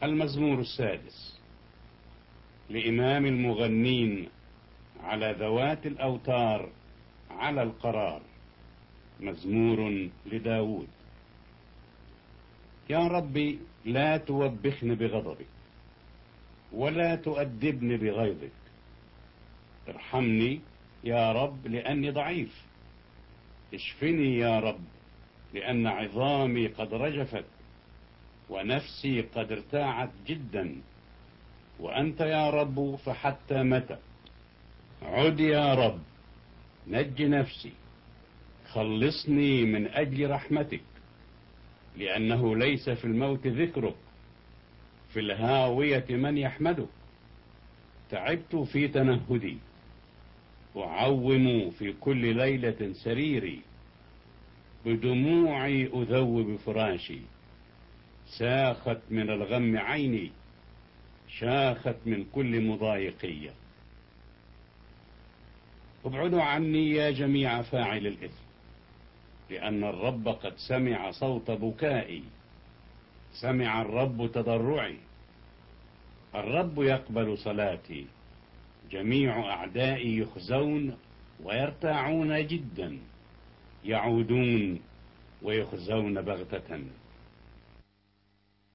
المزمور السادس لإمام المغنين على ذوات الأوتار على القرار. مزمور لداود. يا ربي لا توبخني بغضبك ولا تؤدبني بغيظك. ارحمني يا رب لأني ضعيف. اشفني يا رب لأن عظامي قد رجفت ونفسي قد ارتاعت جدا. وأنت يا رب فحتى متى؟ عد يا رب نج نفسي. خلصني من أجل رحمتك، لأنه ليس في الموت ذكرك، في الهاوية من يحمدك. تعبت في تنهدي، أعوم في كل ليلة سريري. بدموعي أذوب فراشي، ساخت من الغم عيني، شاخت من كل مضايقية. ابعدوا عني يا جميع فاعل الإثم، لأن الرب قد سمع صوت بكائي. سمع الرب تضرعي. الرب يقبل صلاتي. جميع أعدائي يخزون ويرتاعون جدا، يعودون ويخزون بغتة.